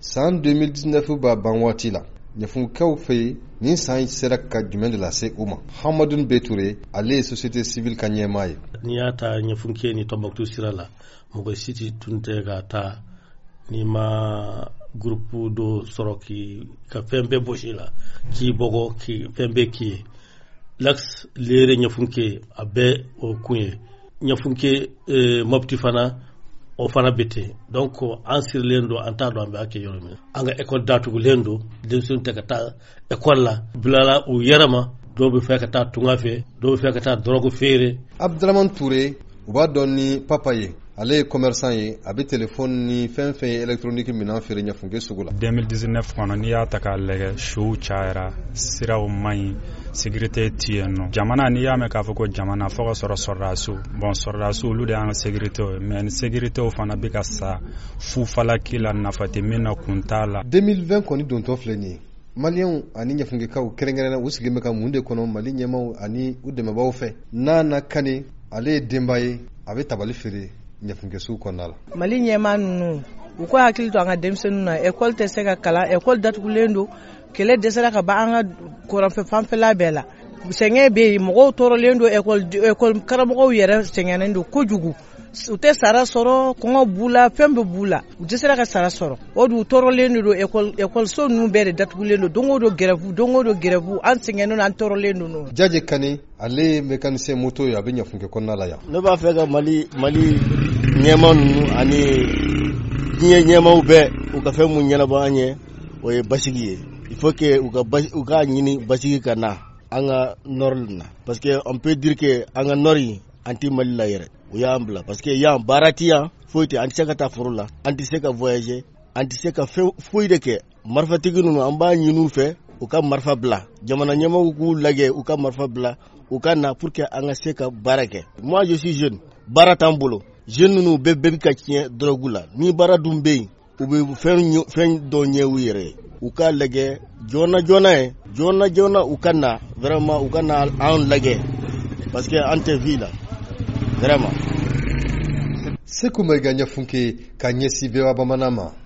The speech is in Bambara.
san 2019 ba ban waati la ɲɛfunkaw fɛ nin san sera ka jumɛn de lase u ma. Hamadun Beture ale ye société civile ka ɲɛmaa ye. N'i y'a ta ɲɛfunke ni Tɔnbɔkutu sira la mɔgɔ si tun tɛ ka taa n'i ma groupe dɔ sɔrɔ ka fɛn bɛɛ bosi la k'i bɔgɔ fɛn bɛɛ k'i ye. L'axe leere ɲɛfunke a bɛɛ o kun ye ɲɛfunke Mopti fana o fana bɛ ten. Donc an sirilen don an t'a dɔn an bɛ a kɛ yɔrɔ min. An ka école datugulen don denmisɛnw tɛ ka taa école la bilala u yɛrɛ ma. Dɔw bɛ fɛ ka taa tunga fɛ dɔw bɛ fɛ ka taa drogue feere. Abdraman Touré u b'a dɔn ni papa ye ale ye commerçant ye a bɛ téléphone ni fɛn fɛn ye électronique minɛn feere ɲɛfunke sugu la. 2019 kɔnɔ n'i y'a ta k'a lajɛ show cayara siraw man ɲi sécurité tɛ yen nɔ. Jamana n'i y'a mɛn k'a fɔ ko jamana fo ka sɔrɔ sɔrɔdasiw sɔrɔdasiw olu de y'an ka sécurité ye mais ni sécurité fana bɛ ka sa fufalaki la nafa tɛ min na kun t'a la. 2020 kɔni dontɔ filɛ nin ye maliyɛnw ani ɲɛfunkekaw kɛrɛnkɛrɛnna u sigilen bɛ ka mun de kɔnɔ Mali ɲɛmaaw ani u dɛmɛbaaw fɛ. Nana Kane ale ye denba ye a bɛ tabali feere ɲɛfunkesuw kɔnɔna la. Mali ɲɛmaa ninnu u ko hakili to an ka denmisɛnninw na école tɛ se ka kalan école datugulen don kɛlɛ dɛsɛra ka ban an ka kuranfɛ fanfɛla bɛɛ la. Sɛgɛn bɛ yen mɔgɔw tɔɔrɔlen don école karamɔgɔw yɛrɛ sɛgɛnnen don kojugu. U tɛ sara sɔrɔ kɔngɔ b'u la fɛn bɛ b'u la u tɛ se ka sara sɔrɔ o du tɔɔrɔlen don écoleso ninnu bɛɛ de datugulen don don o don grève an sɛgɛnnen an tɔɔrɔlen don. Jaje Kane ale ye mécanicien moto ye a bɛ ɲɛfunke kɔnɔna la yan. Ne b'a fɛ ka Mali ɲɛmaa ninnu ani diɲɛ ɲɛmaaw bɛɛ u ka fɛn mun ɲɛnabɔ an ye o ye basigi ye. Il faut que u ka ɲini basigi ka na an ka nord na parce que on peut dire que an ka nord an tɛ Mali la yɛrɛ. U y'an bila parce que yan baara ti yan foyi tɛ an tɛ se ka taa foro la an tɛ se ka voyager an tɛ se ka foyi de kɛ. Marifatigi ninnu an b'a ɲini u fɛ u ka marifa bila jamana ɲɛmaaw k'u lajɛ u ka marifa bila u ka na pour que an ka se ka baara kɛ. Moi je suis jeune baara t'an bolo jeune ninnu bɛɛ bɛ ka tiɲɛ drogue la ni baara dun bɛ yen u bɛ fɛn dɔ ɲɛ u yɛrɛ ye u ka lajɛ joona u ka na vraiment u ka na an lajɛ parce que an tɛ vie la vraiment. Sekou Maïga ɲɛfunke ka ɲɛsin VOA Bamanan ma.